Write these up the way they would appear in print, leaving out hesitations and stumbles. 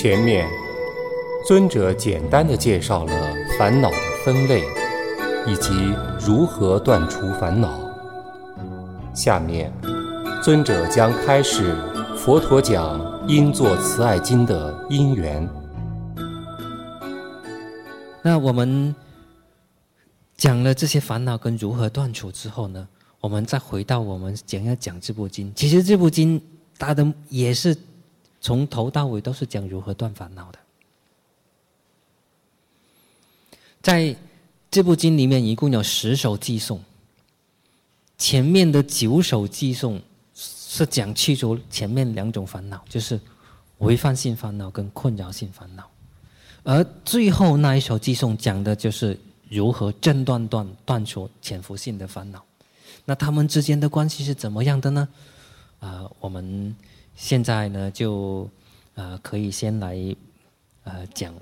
前面，尊者简单地介绍了烦恼的分类，以及如何断除烦恼。下面，尊者将开始佛陀讲《应作慈爱经》的因缘。 那我们讲了这些烦恼跟如何断除之后呢，我们再回到我们要讲这部经。其实这部经它的也是从头到尾都是讲如何断烦恼的。在这部经里面一共有10首偈颂，前面的9首偈颂是讲去除前面2种烦恼，就是违犯性烦恼跟困扰性烦恼，而最后那一首偈颂讲的就是如何正断除潜伏性的烦恼。那他们之间的关系是怎么样的呢？我们现在呢就可以先来讲。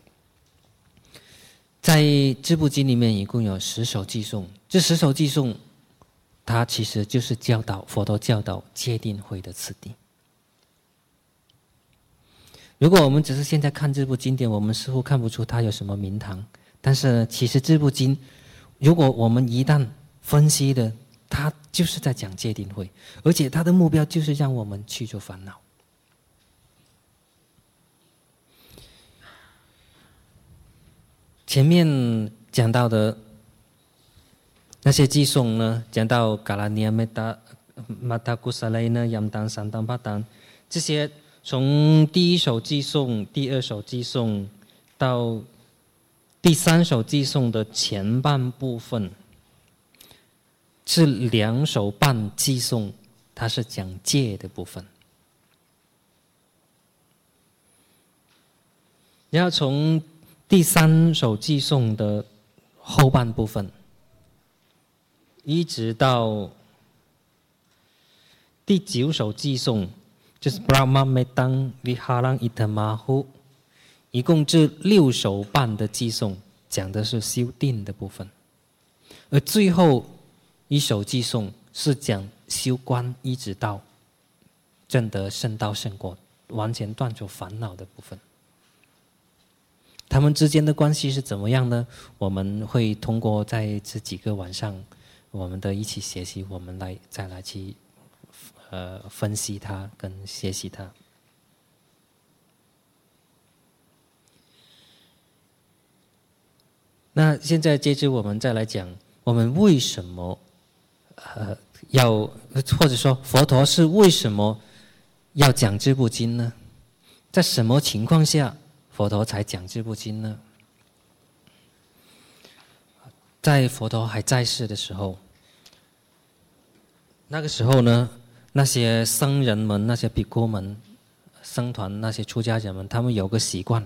在这部经里面一共有10首偈颂，这10首偈颂它其实就是佛陀教导戒定慧的次第。如果我们只是现在看这部经典，我们似乎看不出它有什么名堂，但是其实这部经如果我们一旦分析的，它就是在讲戒定慧，而且它的目标就是让我们去除烦恼。前面讲到的那些偈颂呢，讲到嘎拉尼亚梅达马达古萨雷呢、扬当、三当、八当，这些从第1首偈颂、第2首偈颂到第3首偈颂的前半部分，是2首半偈颂，它是讲戒的部分。然后从第3首偈颂的后半部分，一直到第9首偈颂，就是 Brahma Metang Viharang Itamahu， 一共这6首半的偈颂讲的是修定的部分，而最后1首偈颂是讲修观，一直到证得圣道圣果，完全断除烦恼的部分。他们之间的关系是怎么样呢？我们会通过在这几个晚上我们的一起学习，我们再来去分析它跟学习它。那现在接着我们再来讲，我们为什么或者说佛陀是为什么要讲这部经呢？在什么情况下佛陀才讲这部经呢？在佛陀还在世的时候，那个时候呢，那些僧人们、那些比丘们、僧团那些出家人们，他们有个习惯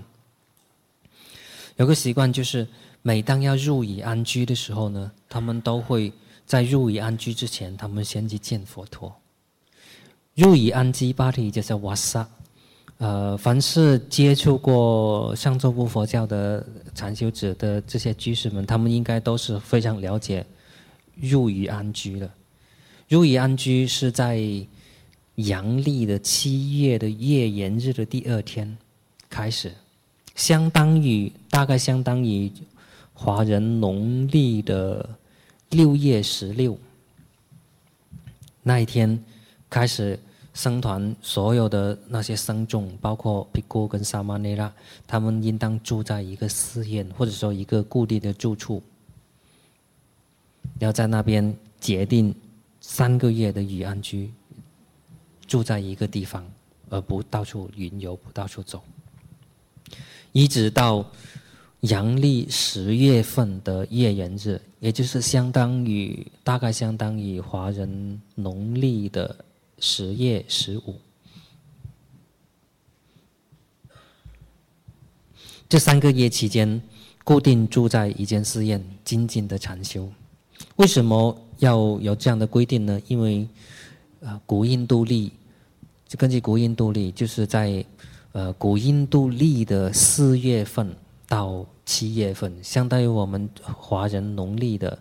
就是每当要入仪安居的时候呢，他们都会在入仪安居之前，他们先去见佛陀。入仪安居巴提就是瓦萨。凡是接触过上座部佛教的禅修者的这些居士们，他们应该都是非常了解入仪安居的。入仪安居是在阳历的7月的月圆日的第2天开始，大概相当于华人农历的6月16那一天开始。僧团所有的那些僧众，包括毗姑跟萨玛内拉，他们应当住在一个寺院，或者说一个固定的住处，要在那边决定3个月的仪安居，住在一个地方，而不到处云游，不到处走，一直到阳历10月份的月圆日，也就是大概相当于华人农历的10月15，这3个月期间，固定住在一间寺院，精进的禅修。为什么要有这样的规定呢？因为古印度历，根据古印度历，就是在古印度历的4月份到7月份，相当于我们华人农历的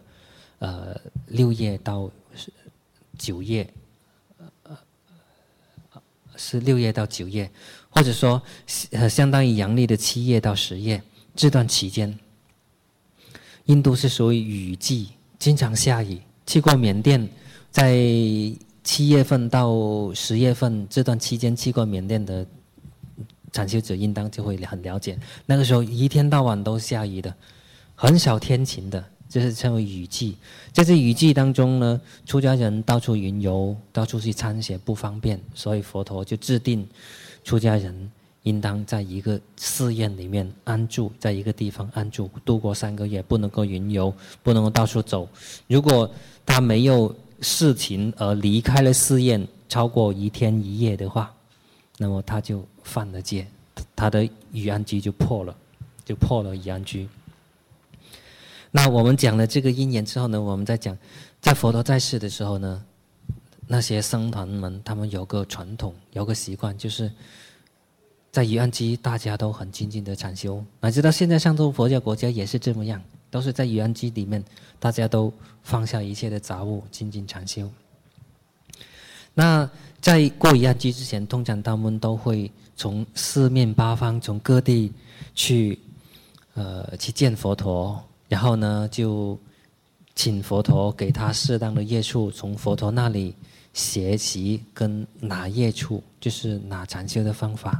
6月到9月。 是6页到9页，或者说相当于阳历的7页到10页。这段期间，印度是属于雨季，经常下雨。去过缅甸，在7月份到10月份这段期间去过缅甸的禅修者应当就会很了解，那个时候一天到晚都下雨的，很少天晴的，这是称为雨季。在这雨季当中呢，出家人到处云游，到处去参学不方便，所以佛陀就制定出家人应当在一个寺院里面安住，在一个地方安住，度过3个月，不能够云游，不能够到处走。如果他没有事情而离开了寺院超过1天1夜的话，那么他就犯了戒，他的雨安居就破了雨安居。那我们讲了这个因缘之后呢，我们再讲，在佛陀在世的时候呢，那些僧团们他们有个传统，有个习惯，就是在雨安居大家都很精进的禅修，乃至到现在上座佛教国家也是这么样，都是在雨安居里面，大家都放下一切的杂物，精进禅修。那在过雨安居之前，通常他们都会从四面八方，从各地去见佛陀，然后呢就请佛陀给他适当的业处，从佛陀那里学习跟拿业处，就是拿禅修的方法。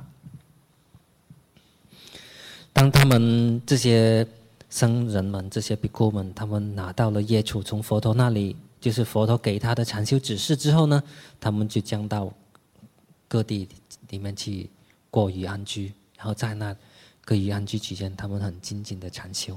当他们这些僧人们、这些比丘们，他们拿到了业处，从佛陀那里，就是佛陀给他的禅修指示之后呢，他们就将到各地里面去过雨安居，然后在那个雨安居期间，他们很精进的禅修。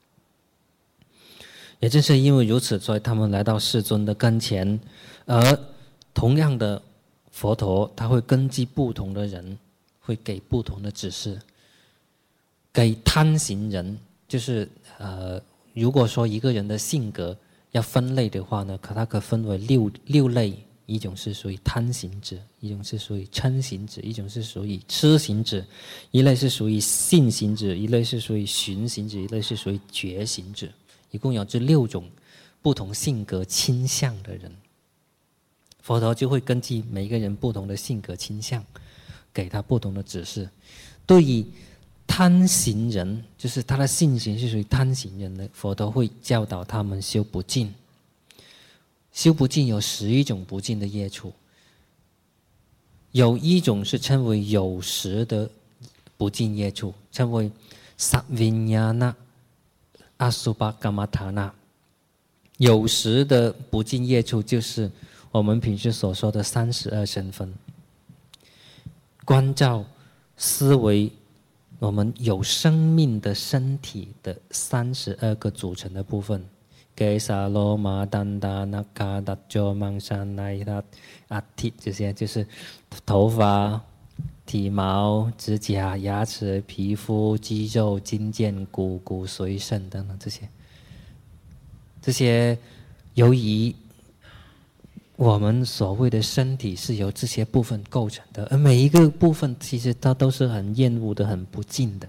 也正是因为如此，所以他们来到世尊的跟前，而同样的佛陀，他会根据不同的人，会给不同的指示。给贪行人，就是如果说一个人的性格要分类的话呢，它可分为六类，一种是属于贪行者，一种是属于嗔行者，一种是属于痴行者，一类是属于信行者，一类是属于寻行者，一类是属于觉行者。一共有这6种不同性格倾向的人，佛陀就会根据每一个人不同的性格倾向，给他不同的指示。对于贪行人，就是他的性行是属于贪行人的，佛陀会教导他们修不净。修不净有11种不净的业处，有一种是称为有时的不净业处，称为萨维亚那阿苏巴伽玛塔那。有时的不净业处就是我们平时所说的32身分，关照思维我们有生命的身体的32个组成的部分，给萨罗马丹达那卡达卓曼山奈达阿提，这些就是头发、体毛、指甲、牙齿、皮肤、肌肉、筋腱、骨髓、肾等等这些由于我们所谓的身体是由这些部分构成的，而每一个部分其实它都是很厌恶的、很不净的。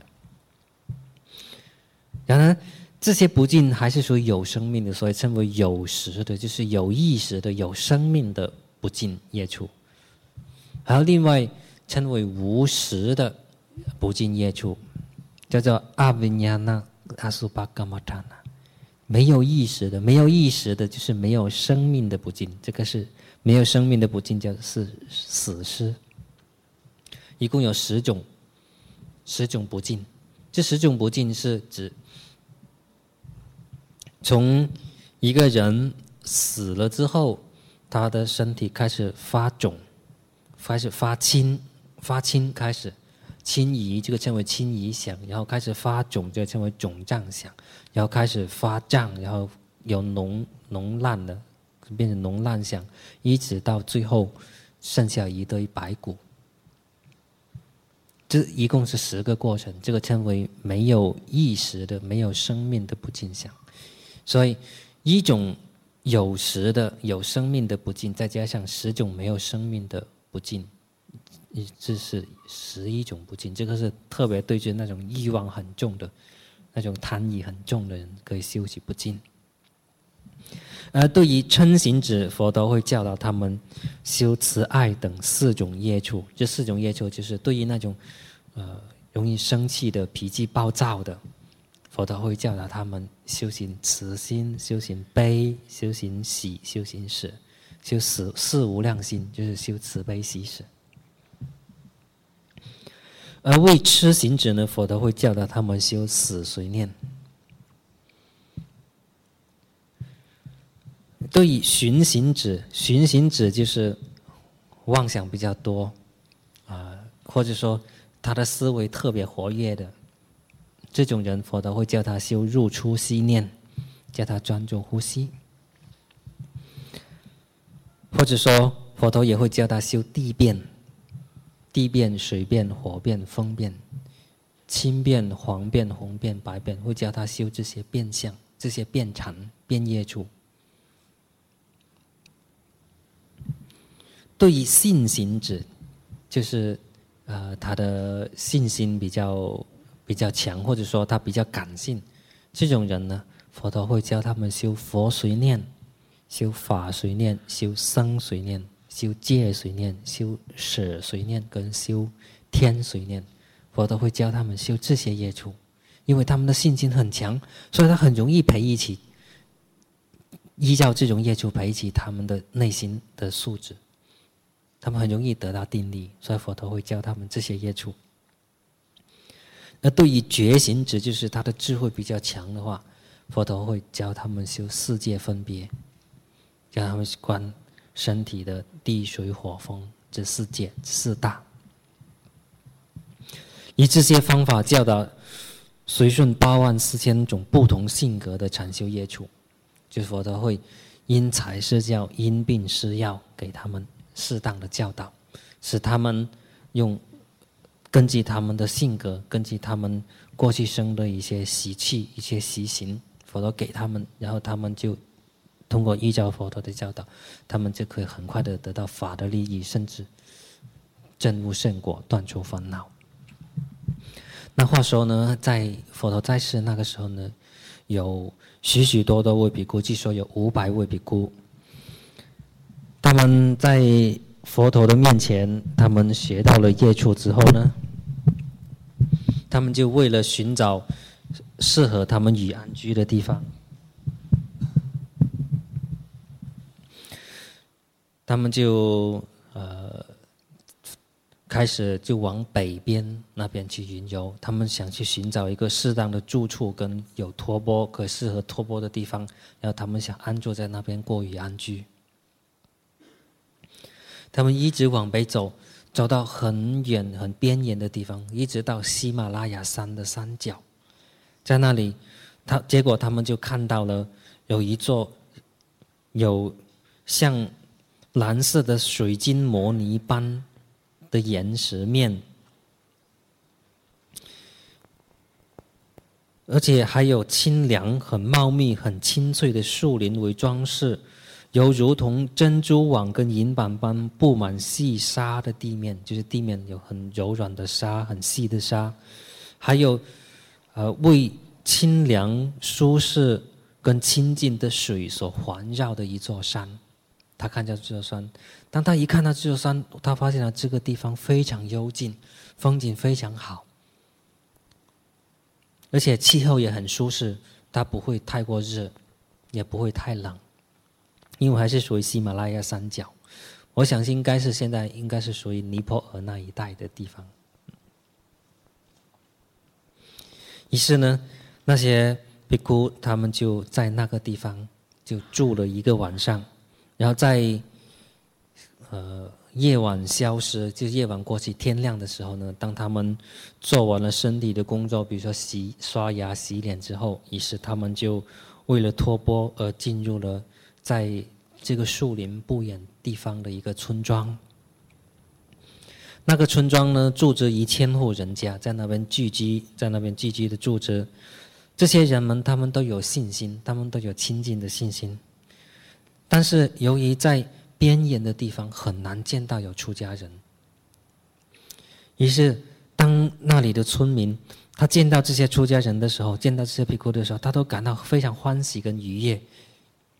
然而这些不净还是属于有生命的，所以称为有识的，就是有意识的、有生命的不净业处。还有另外称为无识的不净业处，叫做阿维亚那阿苏巴伽玛塔那。没有意识的，没有意识的就是没有生命的不净，这个是没有生命的不净，叫是死尸。一共有10种不净。这10种不净是指从一个人死了之后，他的身体开始发肿，开始发青，开始青移，这个称为青移响，然后开始发肿，这个称为肿胀响，然后开始发胀，然后有脓烂的，变成脓烂响，一直到最后剩下一堆白骨。这一共是10个过程，这个称为没有意识的、没有生命的不净想。所以一种有识的、有生命的不净，再加上10种没有生命的不净，这是11种不净。这个是特别对治那种欲望很重的、那种贪欲很重的人可以修习不净。 而对于嗔行者，佛陀会教导他们修慈爱等4种业处。这4种业处就是对于那种容易生气的、脾气暴躁的，佛陀会教导他们修行慈心、修行悲、修行喜、修行舍、修四无量心，就是修慈悲喜舍。而为痴行者呢，佛陀会教导他们修死随念。对于寻行者，寻行者就是妄想比较多或者说他的思维特别活跃的这种人，佛陀会叫他修入出息念，叫他专注呼吸。或者说佛陀也会教他修地变，地变、水变、火变、风变、青变、黄变、红变、白变，会教他修这些变相、这些变禅、变业处。对于信行者，就是他的信心比较强，或者说他比较感性，这种人呢，佛陀会教他们修佛随念、修法随念、修僧随念、修戒随念、修舍随念跟修天随念。佛陀会教他们修这些业处，因为他们的信心很强，所以他很容易培育起，依照这种业处培育起他们的内心的素质。他们很容易得到定力，所以佛陀会教他们这些业处。那对于觉行者，就是他的智慧比较强的话，佛陀会教他们修4界分别，教他们观身体的地水火风这4界4大，以这些方法教导随顺84000种不同性格的禅修业处。就是佛陀会因材施教，因病施药，给他们适当的教导，使他们根据他们的性格，根据他们过去生的一些习气、一些习行，佛陀给他们，然后他们就通过依照佛陀的教导，他们就可以很快的得到法的利益，甚至证悟圣果，断除烦恼。那话说呢，在佛陀在世那个时候呢，有许许多多位比丘，据说有500位比丘。他们在佛陀的面前，他们学到了业处之后呢，他们就为了寻找适合他们与安居的地方，他们就开始就往北边那边去云游。他们想去寻找一个适当的住处跟有托钵可适合托钵的地方，然后他们想安住在那边过于安居。他们一直往北走，走到很远很边缘的地方，一直到喜马拉雅山的山脚。在那里结果他们就看到了有一座有像蓝色的水晶摩尼般的岩石面，而且还有清凉很茂密很青翠的树林为装饰，有如同珍珠网跟银板般布满细沙的地面，就是地面有很柔软的沙，很细的沙，还有为清凉舒适跟清净的水所环绕的一座山。他看到这座山，当他一看到这座山，他发现了这个地方非常幽静，风景非常好，而且气候也很舒适，它不会太过热，也不会太冷，因为还是属于喜马拉雅山脚。我相信现在应该是属于尼泊尔那一带的地方。于是呢，那些比丘他们就在那个地方就住了1个晚上。然后在夜晚消失，就是夜晚过去天亮的时候呢，当他们做完了身体的工作，比如说刷牙洗脸之后，于是他们就为了托钵而进入了在这个树林不远地方的一个村庄。那个村庄呢，住着1000户人家，在那边聚居的住着这些人们，他们都有信心，他们都有亲近的信心。但是由于在边缘的地方很难见到有出家人，于是当那里的村民他见到这些出家人的时候，见到这些比丘的时候，他都感到非常欢喜跟愉悦，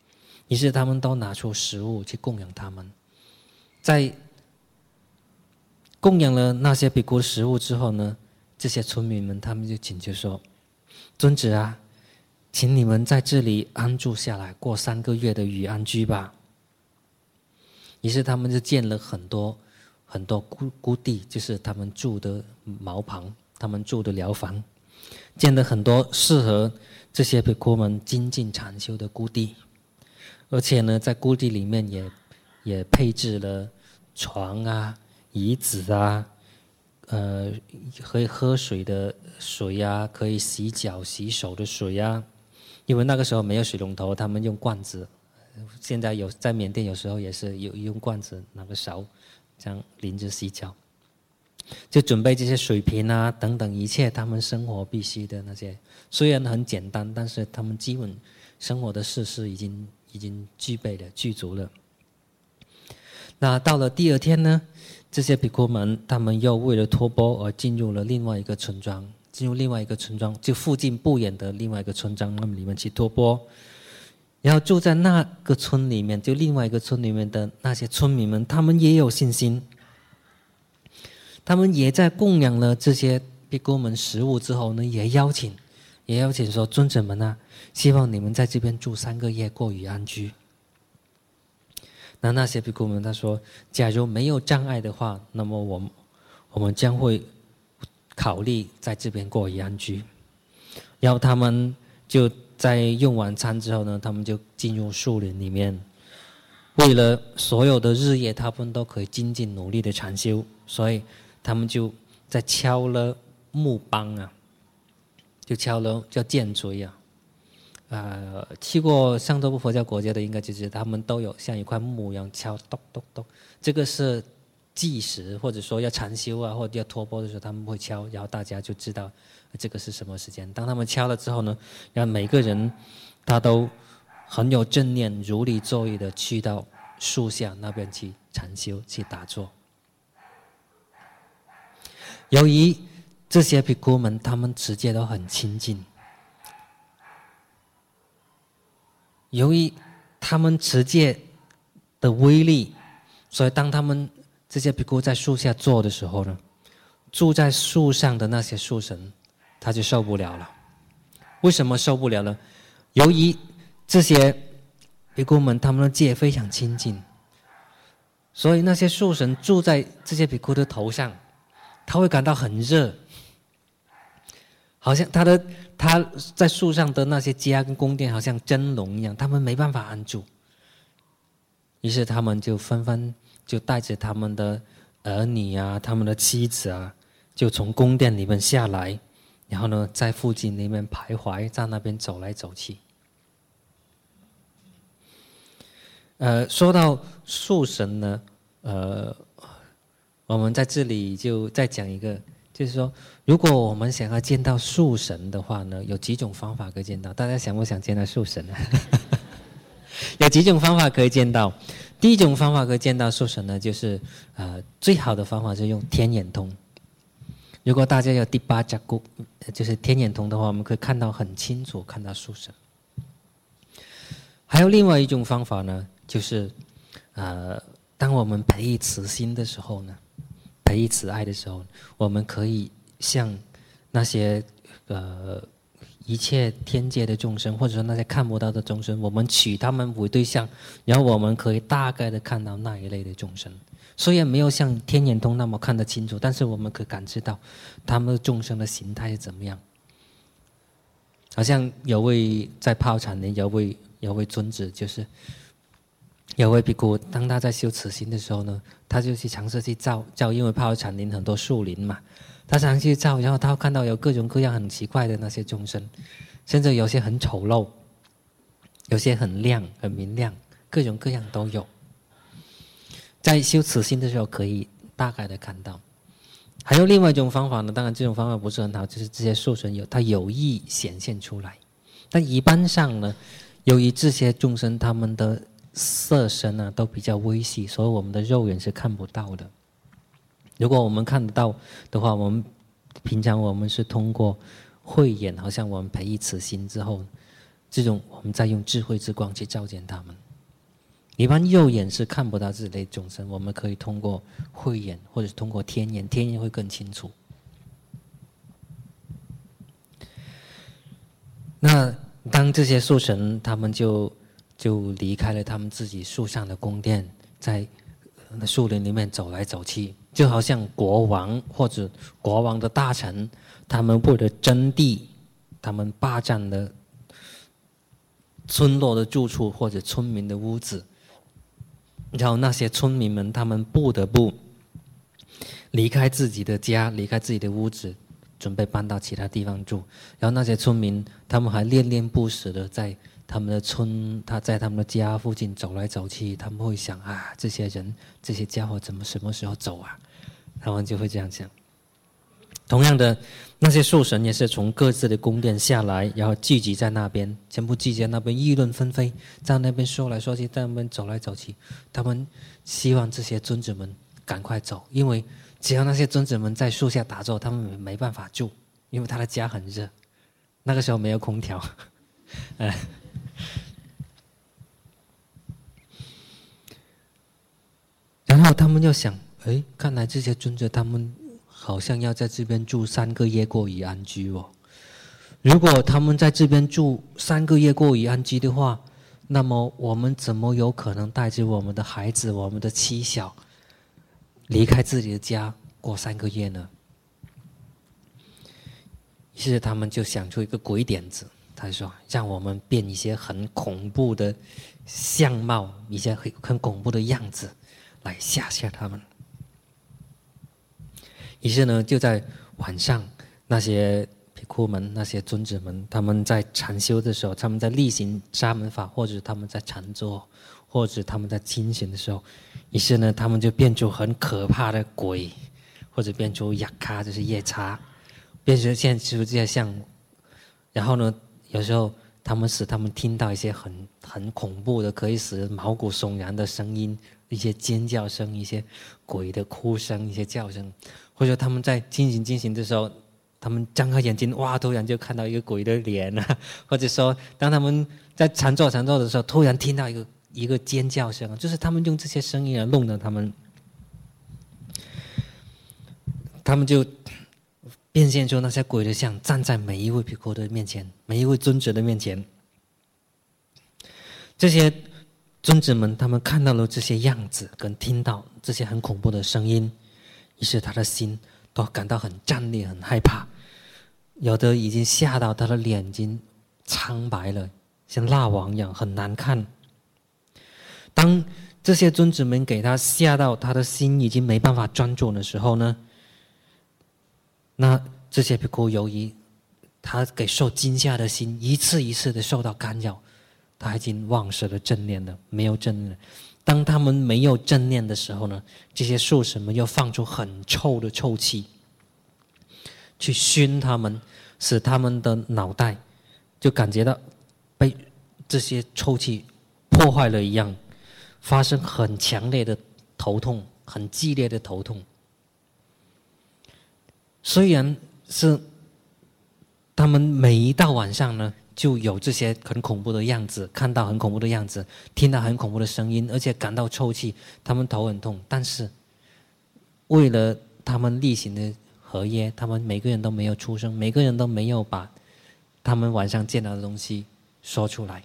于是他们都拿出食物去供养他们。在供养了那些比丘食物之后呢，这些村民们他们就请求说：尊者啊，请你们在这里安住下来，过3个月的雨安居吧。于是他们就建了很多孤地，就是他们住的茅棚，他们住的寮房，建了很多适合这些比丘们精进禅修的孤地。而且呢，在孤地里面也配置了床啊、椅子啊，可以喝水的水啊，可以洗脚洗手的水啊。因为那个时候没有水龙头，他们用罐子。现在在缅甸有时候也是有用罐子拿个勺这样淋着洗脚，就准备这些水瓶啊等等一切他们生活必须的那些，虽然很简单，但是他们基本生活的设施已经具备了具足了。那到了第2天呢，这些比丘们他们又为了托钵而进入另外一个村庄，就附近不远的另外一个村庄那里面去托钵。然后住在那个村里面，就另外一个村里面的那些村民们，他们也有信心，他们也在供养了这些比丘们食物之后呢，也邀请说：尊者们啊，希望你们在这边住3个月，过于安居。那些比丘们他说：假如没有障碍的话，那么我们将会考虑在这边过于安居。然后他们就在用晚餐之后呢，他们就进入树林里面，为了所有的日夜他们都可以精进努力的禅修，所以他们就在敲了木梆啊，就敲了叫剑锤啊。去过上座部佛教国家的应该就知道，他们都有像一块木一样敲咚咚咚，这个是计时或者说要禅修啊或者要托钵的时候他们会敲，然后大家就知道这个是什么时间。当他们敲了之后呢，然后每个人他都很有正念如理作意的去到树下那边去禅修去打坐。由于这些比丘们他们持戒都很清净，由于他们持戒的威力，所以当他们这些比丘在树下坐的时候呢，住在树上的那些树神他就受不了了。为什么受不了呢？由于这些比丘们他们的戒非常清净，所以那些树神住在这些比丘的头上，他会感到很热，好像他在树上的那些家跟宫殿好像蒸笼一样，他们没办法安住。于是他们就纷纷就带着他们的儿女啊，他们的妻子啊，就从宫殿里面下来，然后呢在附近里面徘徊，在那边走来走去。说到树神呢，我们在这里就再讲一个，就是说如果我们想要见到树神的话呢，有几种方法可以见到。大家想不想见到树神呢？有几种方法可以见到。第一种方法可以见到树神呢，就是最好的方法是用天眼通。如果大家有第8加固，就是天眼通的话，我们可以看到很清楚，看到树神。还有另外一种方法呢，就是当我们培育慈心的时候呢，培育慈爱的时候，我们可以向那些一切天界的众生，或者说那些看不到的众生，我们取他们为对象，然后我们可以大概的看到那一类的众生。虽然没有像天眼通那么看得清楚，但是我们可以感知到他们的众生的形态是怎么样。好像有位在泡禅林有位尊者，就是有位比丘，当他在修慈心的时候呢，他就去尝试去照，因为泡禅林很多树林嘛，他常常去照，然后他看到有各种各样很奇怪的那些众生，甚至有些很丑陋，有些很亮很明亮，各种各样都有。在修慈心的时候可以大概的看到。还有另外一种方法呢，当然这种方法不是很好，就是这些树神他有意显现出来。但一般上呢，由于这些众生他们的色身啊都比较微细，所以我们的肉眼是看不到的。如果我们看得到的话，我们平常我们是通过慧眼，好像我们培育慈心之后，这种我们再用智慧之光去照见他们。 一般肉眼是看不到这类众生，我们可以通过慧眼或者是通过天眼，天眼会更清楚。那当这些树神他们就离开了他们自己树上的宫殿，在树林里面走来走去，就好像国王或者国王的大臣，他们为了争地，他们霸占了村落的住处或者村民的屋子，然后那些村民们他们不得不离开自己的家，离开自己的屋子，准备搬到其他地方住。然后那些村民他们还恋恋不舍的在他们的村，在他们的家附近走来走去，他们会想啊，这些人这些家伙怎么什么时候走啊？他们就会这样想。同样的，那些兽神也是从各自的宫殿下来，然后聚集在那边，全部聚集在那边议论纷飞，在那边说来说去，在那边走来走去。他们希望这些尊者们赶快走，因为只要那些尊者们在树下打坐，他们没办法住，因为他的家很热，那个时候没有空调。然后他们就想，看来这些尊者他们好像要在这边住3个月过于安居哦。如果他们在这边住3个月过于安居的话，那么我们怎么有可能带着我们的孩子、我们的妻小离开自己的家过3个月呢？于是他们就想出一个鬼点子，他说：“让我们变一些很恐怖的相貌，一些很恐怖的样子，来吓他们。”于是呢，就在晚上，那些毗库们、那些尊者们，他们在禅修的时候，他们在例行沙门法，或者他们在禅坐，或者他们在清醒的时候，于是呢，他们就变出很可怕的鬼，或者变出雅咖，就是夜叉，变成现出这些像。然后呢，有时候他们听到一些很恐怖的，可以使毛骨悚然的声音，一些尖叫声，一些鬼的哭声，一些叫声。或者他们在进行的时候，他们张开眼睛，哇，突然就看到一个鬼的脸啊！或者说，当他们在禅坐的时候，突然听到一个尖叫声，就是他们用这些声音来弄得他们就变现出那些鬼的像，站在每一位毗库的面前，每一位尊者的面前。这些尊者们，他们看到了这些样子，跟听到这些很恐怖的声音。于是他的心都感到很战栗、很害怕，有的已经吓到他的脸已经苍白了，像蜡王一样很难看。当这些尊者们给他吓到他的心已经没办法专注的时候呢，那这些毗库由于他给受惊吓的心一次一次的受到干扰，他已经忘失了正念了，没有正念了。当他们没有正念的时候呢，这些兽神们又放出很臭的臭气，去熏他们，使他们的脑袋就感觉到被这些臭气破坏了一样，发生很强烈的头痛，很激烈的头痛。虽然是他们每一到晚上呢，就有这些很恐怖的样子，看到很恐怖的样子，听到很恐怖的声音，而且感到臭气，他们头很痛。但是为了他们例行的合约，他们每个人都没有出声，每个人都没有把他们晚上见到的东西说出来。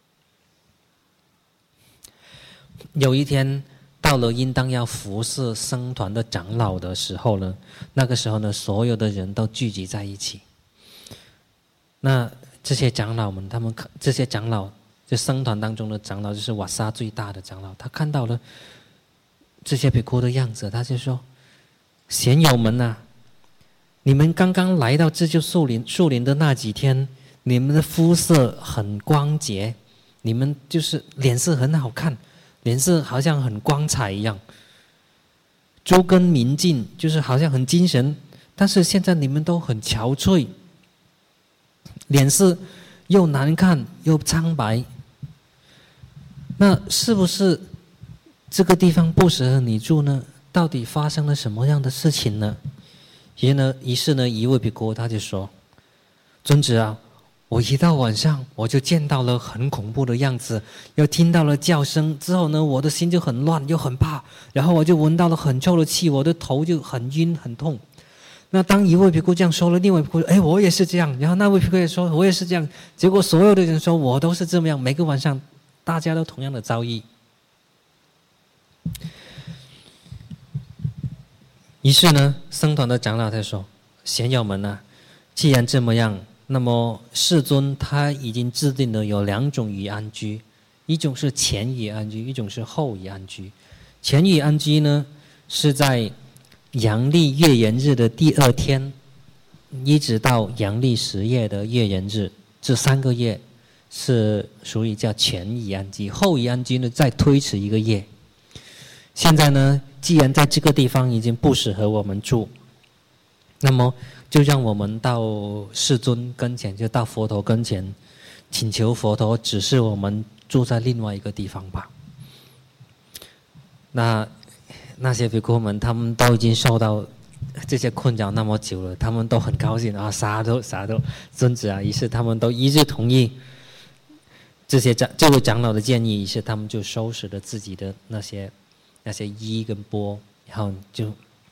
有一天到了应当要服侍僧团的长老的时候呢，那个时候呢，所有的人都聚集在一起。那这些长老们，这些长老，就僧团当中的长老，就是瓦萨最大的长老，他看到了这些毗库的样子，他就说：“贤友们啊，你们刚刚来到这就树林的那几天，你们的肤色很光洁，你们就是脸色很好看，脸色好像很光彩一样，周根明净，就是好像很精神。但是现在你们都很憔悴，脸色又难看又苍白，那是不是这个地方不适合你住呢？到底发生了什么样的事情呢？”于是呢，一位毗库他就说：“尊者啊， 我一到晚上我就见到了很恐怖的样子，又听到了叫声，之后呢我的心就很乱又很怕，然后我就闻到了很臭的气，我的头就很晕很痛。那当一位比丘这样说了，另外一位比丘说：“哎，我也是这样。”然后那位比丘也说：“我也是这样。”结果所有的人说：“我都是这么样。”每个晚上，大家都同样的遭遇。于是呢，僧团的长老他说：“贤友们啊，既然这么样，那么世尊他已经制定了有2种于安居，一种是前于安居，一种是后于安居。前于安居呢，是在阳历月圆日的第2天，一直到阳历10月的月圆日，这3个月是属于叫前于安居。后于安居呢，再推迟1个月。现在呢，既然在这个地方已经不适合我们住，那么就让我们到世尊跟前，就到佛陀跟前，请求佛陀指示我们住在另外一个地方吧。”那些比丘们，他们都已经受到这些困扰那么久了，他们都很高兴啊，啥都尊子啊。于是他们都一致同意这位长老的建议，于是他们就收拾了自己的那些衣跟钵，然后就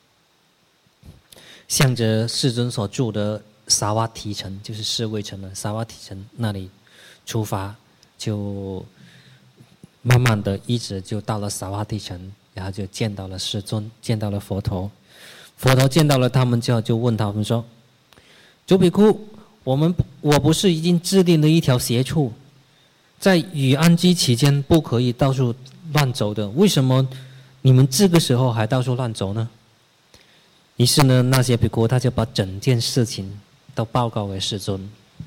向着世尊所住的萨瓦提城，就是舍卫城的萨瓦提城那里出发，就慢慢的一直就到了萨瓦提城，然后就见到了世尊，见到了佛陀。佛陀见到了他们之后，就问他们说：“诸比丘，我不是已经制定了一条邪处，在雨安居期间不可以到处乱走的，为什么你们这个时候还到处乱走呢？”于是呢，那些比丘他就把整件事情都报告给世尊，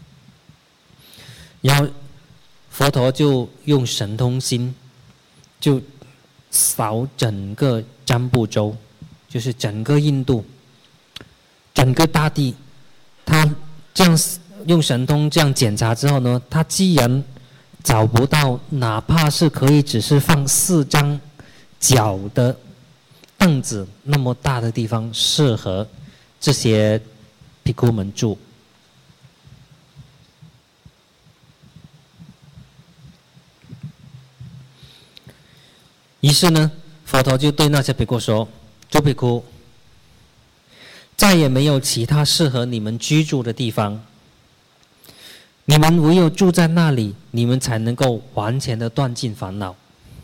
然后佛陀就用神通心就扫整个占卜州，就是整个印度，整个大地。他这样用神通这样检查之后呢，他既然找不到哪怕是可以只是放4张脚的凳子那么大的地方适合这些比丘们住。于是呢，佛陀就对那些比丘说：“诸比丘，再也没有其他适合你们居住的地方，你们唯有住在那里，你们才能够完全的断尽烦恼。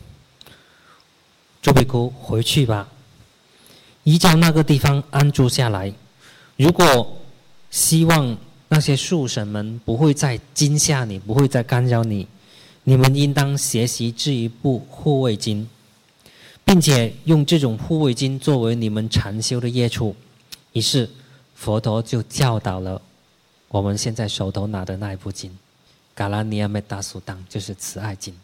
诸比丘，回去吧，依照那个地方安住下来。如果希望那些术神们不会再惊吓你，不会再干扰你，你们应当学习这一部护卫经，并且用这种护卫经作为你们禅修的业处。”于是佛陀就教导了我们现在手头拿的那一部经，嘎拉尼亚梅达苏当，就是慈爱经。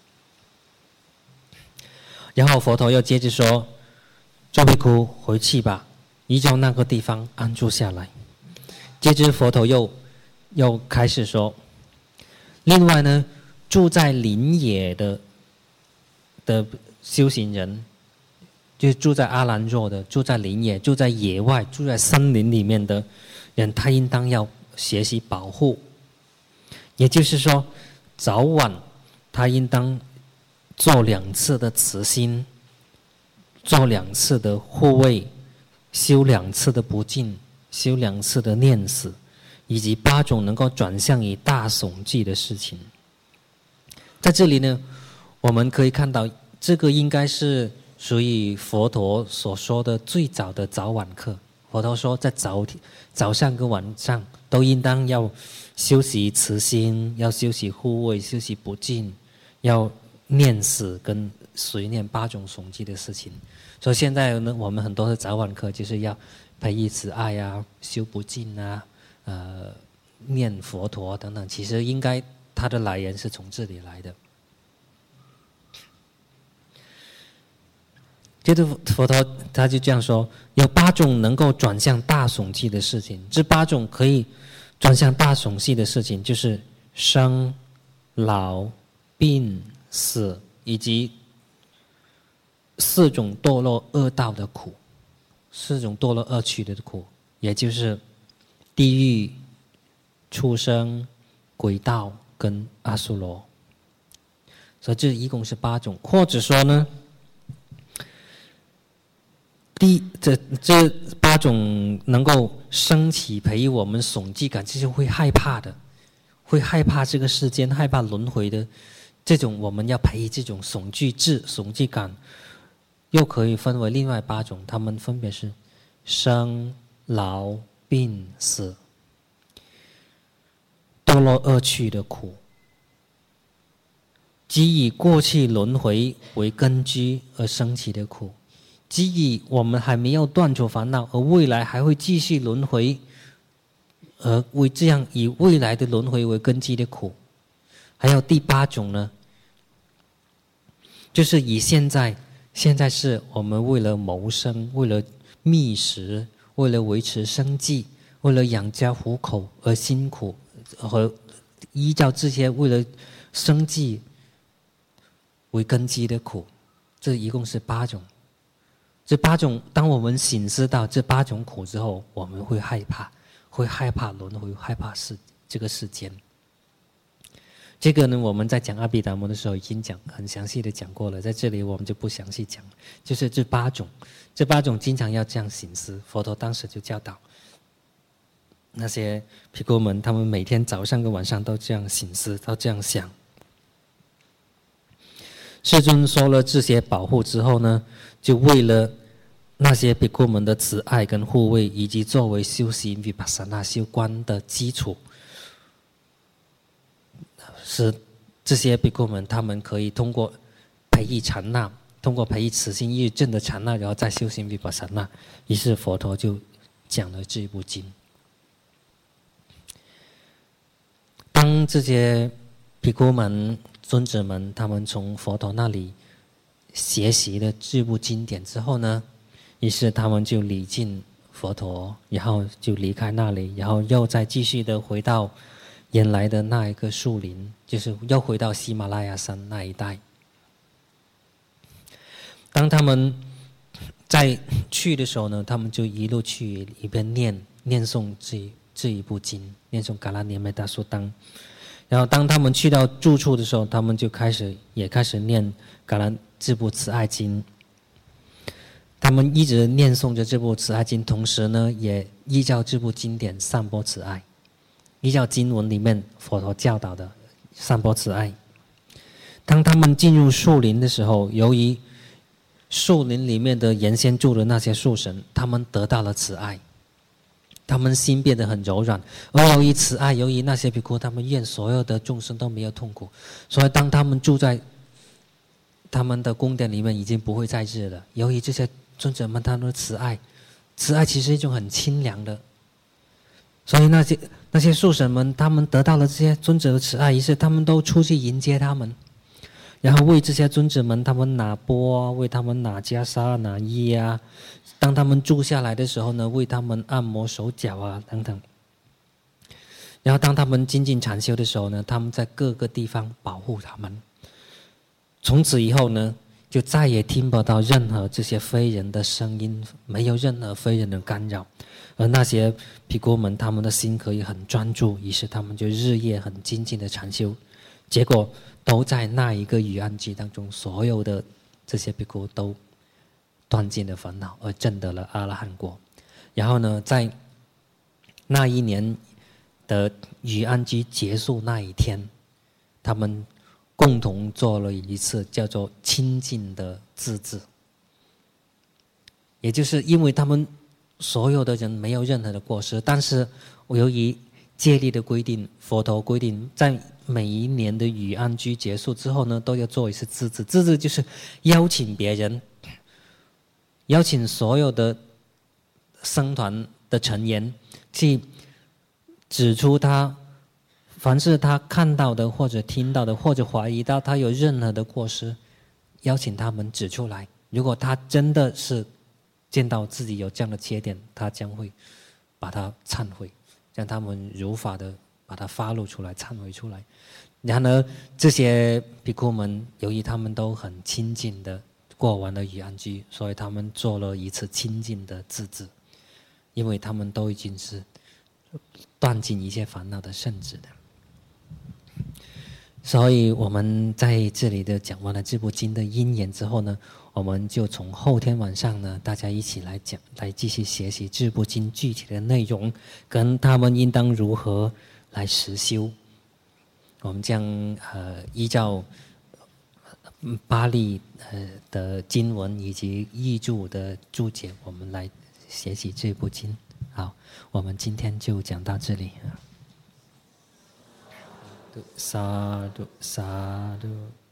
然后佛陀又接着说：“诸比丘，回去吧，依照那个地方安住下来。”接着佛陀又开始说：“另外呢，住在林野的修行人，就住在阿兰若的，住在林野，住在野外，住在森林里面的人，他应当要学习保护。也就是说，早晚他应当做2次的慈心，做2次的护卫，修2次的不净，修2次的念死，以及8种能够转向于大悚惧的事情。”在这里呢，我们可以看到，这个应该是属于佛陀所说的最早的早晚课。佛陀说，在早上跟晚上都应当要修习慈心，要修习护卫，修习不净，要念死跟随念8种悚惧的事情。所以现在呢，我们很多的早晚课就是要培育慈爱啊，修不净啊，念佛陀等等。其实应该它的来源是从这里来的。接着佛陀他就这样说，有8种能够转向大悚惧的事情。这8种可以转向大悚惧的事情，就是生、老、病、死，以及4种堕落恶道的苦，4种堕落恶趣的苦，也就是地狱、畜生、 鬼道跟阿修罗。所以这一共是8种，或者说呢，这8种能够升起培育我们恐惧感，就是会害怕的，会害怕这个世间、害怕轮回的这种，我们要培育这种恐惧感，又可以分为另外8种，它们分别是生、老、病、死，堕落恶趣的苦。即以过去轮回为根基而升起的苦，即以我们还没有断除烦恼，而未来还会继续轮回，而这样以未来的轮回为根基的苦。还有第8种呢，就是以现在是我们为了谋生、为了觅食、为了维持生计、为了养家糊口而辛苦，和依照这些为了生计为根基的苦，这一共是8种。这8种，当我们省思到这8种苦之后，我们会害怕轮回，害怕这个世间。这个呢，我们在讲阿毗达摩的时候已经很详细的讲过了，在这里我们就不详细讲了。就是这8种经常要这样省思。佛陀当时就教导那些毗姑们，他们每天早上跟晚上都这样省思，都这样想。世尊说了这些保护之后呢，就为了那些毗姑们的慈爱跟护卫，以及作为修行vipassana修观的基础，是这些毗姑们他们可以通过培育禅那，通过培育慈心意正的禅那，然后再修行vipassana。于是佛陀就讲了这一部经。当这些毗姑们、尊者们，他们从佛陀那里学习了这部经典之后呢，于是他们就礼敬佛陀，然后就离开那里，然后又再继续的回到原来的那一个树林，就是又回到喜马拉雅山那一带。当他们在去的时候呢，他们就一路去，一边念诵这一部经，念诵嘎拉涅梅达苏当。然后当他们去到住处的时候，他们就开始念嘎拉这部慈爱经。他们一直念诵着这部慈爱经，同时呢，也依照这部经典散播慈爱，依照经文里面佛陀教导的散播慈爱。当他们进入树林的时候，由于树林里面的原先住的那些树神，他们得到了慈爱，他们心变得很柔软，而由于慈爱，由于那些毗姑他们愿所有的众生都没有痛苦，所以当他们住在他们的宫殿里面，已经不会再热了。由于这些尊者们他们的慈爱其实是一种很清凉的，所以那些树神们，他们得到了这些尊者的慈爱，于是他们都出去迎接他们，然后为这些尊者们他们拿钵啊，为他们拿袈裟、拿衣啊。当他们住下来的时候呢，为他们按摩手脚啊等等。然后当他们精进禅修的时候呢，他们在各个地方保护他们。从此以后呢，就再也听不到任何这些非人的声音，没有任何非人的干扰。而那些毗姑们，他们的心可以很专注，于是他们就日夜很精进的禅修。结果都在那一个雨安居当中，所有的这些毗姑都断尽了烦恼，而证得了阿罗汉果。然后呢，在那一年的雨安居结束那一天，他们共同做了一次叫做清净的自治，也就是因为他们所有的人没有任何的过失，但是由于戒律的规定，佛陀规定，在每一年的雨安居结束之后呢，都要做一次自治。自治就是邀请别人，邀请所有的僧团的成员去指出他凡是他看到的或者听到的或者怀疑到他有任何的过失，邀请他们指出来。如果他真的是见到自己有这样的缺点，他将会把它忏悔，让他们如法的把它发露出来，忏悔出来。然而这些毗姑们由于他们都很清净的过完了雨安居，所以他们做了一次清净的自治，因为他们都已经是断尽一切烦恼的圣子的。 所以我们在这里的讲完了《这部经》的因缘之后呢，我们就从后天晚上呢，大家一起来讲，来继续学习这部经具体的内容，跟他们应当如何来实修。我们将依照巴利的经文以及译注的注解，我们来学习这部经。好，我们今天就讲到这里。萨埵萨埵。